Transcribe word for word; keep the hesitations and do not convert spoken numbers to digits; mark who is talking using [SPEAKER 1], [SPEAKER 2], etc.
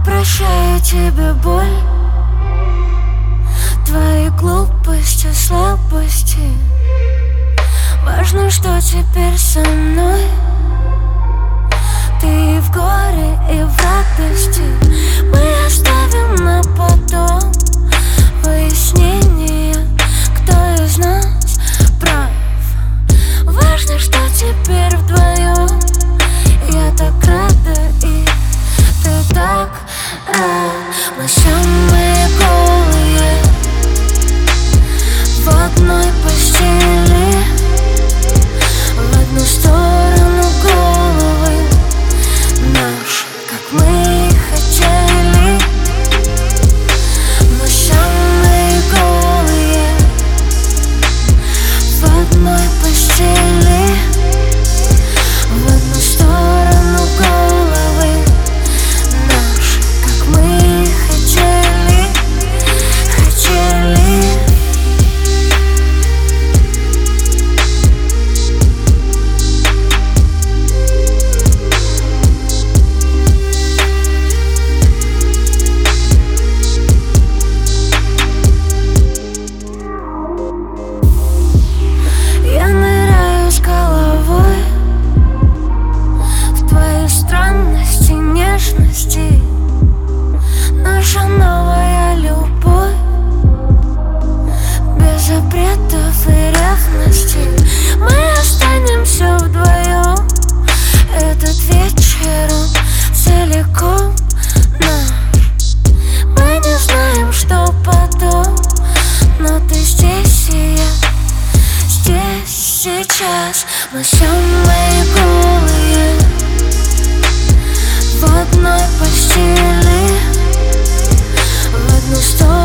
[SPEAKER 1] прощаю тебе боль, твои глупости, слабости. Важно, что теперь со мной. Ты и в горе, и в радости. Мы оставим на потом выяснение, кто из нас прав. Важно, что теперь вдвоем. Я так рада, и ты так рад. Мы самые голые в одной постели, в одну сторону головы наши, как мы и хотели. Мы самые голые в одной постели, в одну сторону головы наши, как мы и хотели, хотели. Я ныряю с головой в твои странности, нежности. Наша новая любовь без запретов и ревности. Мы останемся вдвоем этот вечер, он целиком наш. Мы не знаем, что потом, но ты здесь и я здесь сейчас. Мы самые голые в одной постели, в одну сторону